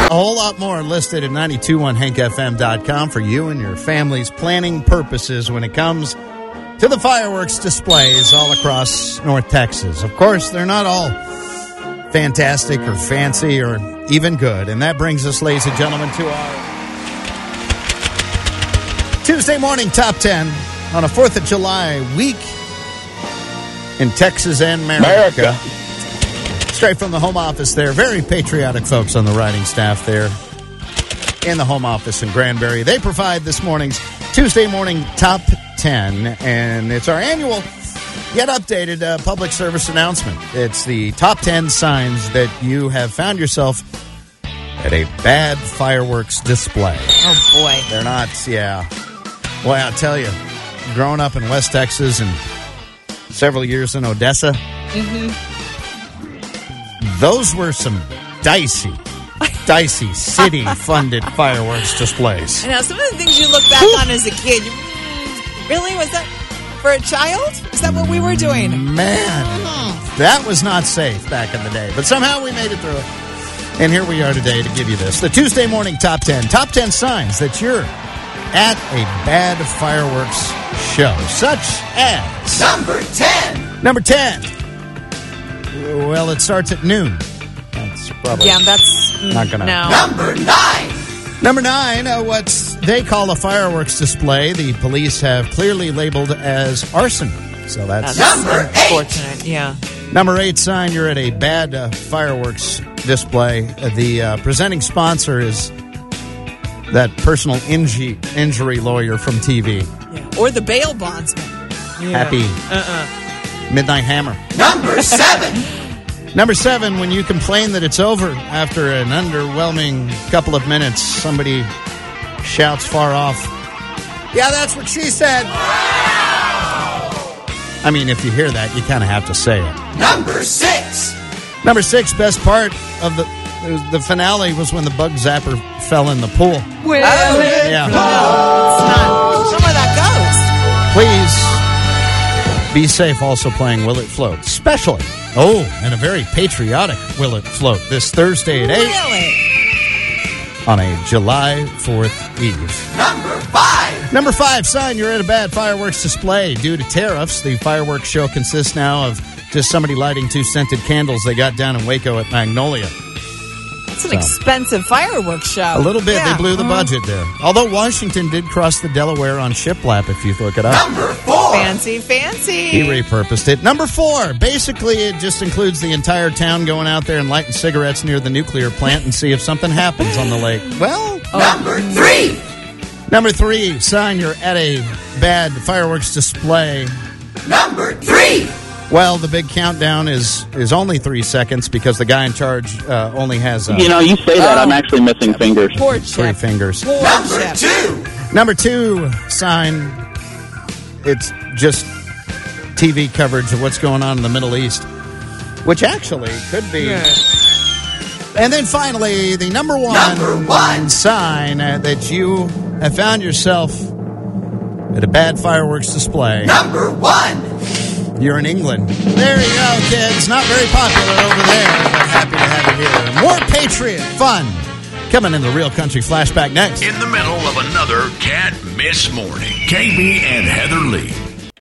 A whole lot more listed at 921hankfm.com for you and your family's planning purposes when it comes to the fireworks displays all across North Texas. Of course, they're not all fantastic or fancy or even good. And that brings us, ladies and gentlemen, to our Tuesday morning top 10 on a 4th of July week in Texas and America. Straight from the home office there. Very patriotic folks on the writing staff there in the home office in Granbury. They provide this morning's Tuesday morning top 10, and it's our annual yet updated public service announcement. It's the top 10 signs that you have found yourself at a bad fireworks display. Oh, boy. They're not, yeah. Boy, I'll tell you, growing up in West Texas and several years in Odessa, those were some dicey city-funded fireworks displays. Now, some of the things you look back on as a kid, really? Was that for a child? Is that what we were doing? Man, that was not safe back in the day. But somehow we made it through it. And here we are today to give you this. The Tuesday morning top 10. Top 10 signs that you're at a bad fireworks show. Such as... Number 10. Well, it starts at noon. That's probably that's not going to... No. Number 9, what they call a fireworks display, the police have clearly labeled as arson. So that's unfortunate, yeah. Number 8 sign you're at a bad fireworks display. The presenting sponsor is that personal injury lawyer from TV. Yeah. Or the bail bondsman. Yeah. Happy Midnight Hammer. Number 7, when you complain that it's over after an underwhelming couple of minutes, somebody shouts far off, "Yeah, that's what she said." I mean, if you hear that, you kind of have to say it. Number 6, best part of the finale was when the bug zapper fell in the pool. Yeah. Some of that Please be safe also playing Will It Float. Especially, and a very patriotic Will It Float this Thursday at 8. Really? On a July 4th Eve. Number 5 sign you're at a bad fireworks display. Due to tariffs, the fireworks show consists now of just somebody lighting 2 scented candles they got down in Waco at Magnolia. It's an expensive fireworks show. A little bit. Yeah. They blew the budget there. Although Washington did cross the Delaware on shiplap, if you look it up. Number 4. Fancy. He repurposed it. Number 4. Basically, it just includes the entire town going out there and lighting cigarettes near the nuclear plant and see if something happens on the lake. Well, Number 3. Sign you're at a bad fireworks display. Number 3. Well, the big countdown is only 3 seconds because the guy in charge only has... you say that. I'm actually missing fingers. Poor 3 fingers. Number 2 sign, it's just TV coverage of what's going on in the Middle East, which actually could be... Yeah. And then finally, the number one sign that you have found yourself at a bad fireworks display. Number 1. You're in England. There you go, kids. Not very popular over there, but happy to have you here. More Patriot fun coming in the Real Country Flashback next. In the middle of another can't miss morning. KB and Heather Lee.